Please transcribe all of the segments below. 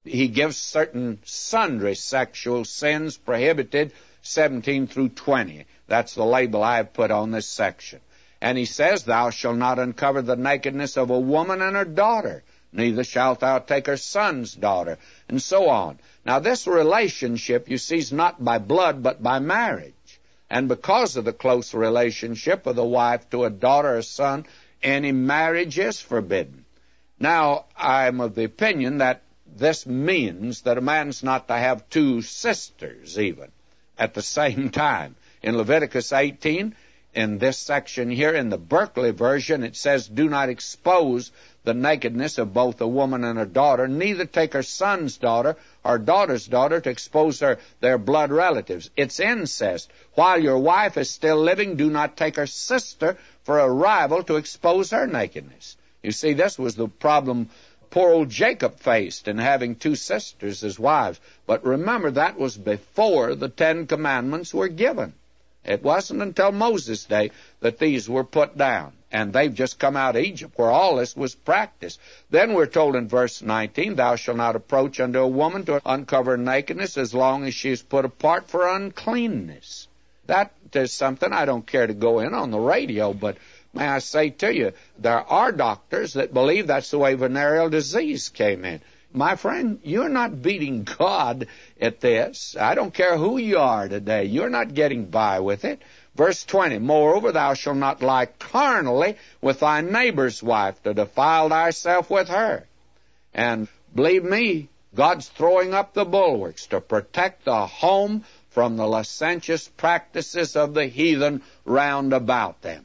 He gives certain sundry sexual sins prohibited, 17 through 20. That's the label I have put on this section. And he says, thou shalt not uncover the nakedness of a woman and her daughter, neither shalt thou take her son's daughter, and so on. Now this relationship, you see, is not by blood, but by marriage. And because of the close relationship of the wife to a daughter or son, any marriage is forbidden. Now, I'm of the opinion that this means that a man's not to have two sisters even at the same time. In Leviticus 18, in this section here, in the Berkeley version, it says, do not expose the nakedness of both a woman and her daughter, neither take her son's daughter or daughter's daughter to expose their blood relatives. It's incest. While your wife is still living, do not take her sister for a rival to expose her nakedness. You see, this was the problem poor old Jacob faced in having two sisters as wives. But remember, that was before the Ten Commandments were given. It wasn't until Moses' day that these were put down. And they've just come out of Egypt where all this was practiced. Then we're told in verse 19, thou shalt not approach unto a woman to uncover nakedness as long as she is put apart for uncleanness. That is something I don't care to go in on the radio, but may I say to you, there are doctors that believe that's the way venereal disease came in. My friend, you're not beating God at this. I don't care who you are today. You're not getting by with it. Verse 20, moreover, thou shalt not lie carnally with thy neighbor's wife to defile thyself with her. And believe me, God's throwing up the bulwarks to protect the home from the licentious practices of the heathen round about them.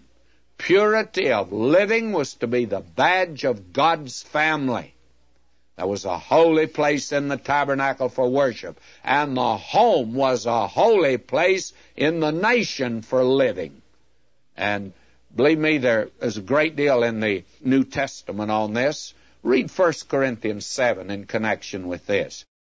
Purity of living was to be the badge of God's family. There was a holy place in the tabernacle for worship, and the home was a holy place in the nation for living. And believe me, there is a great deal in the New Testament on this. Read 1 Corinthians 7 in connection with this.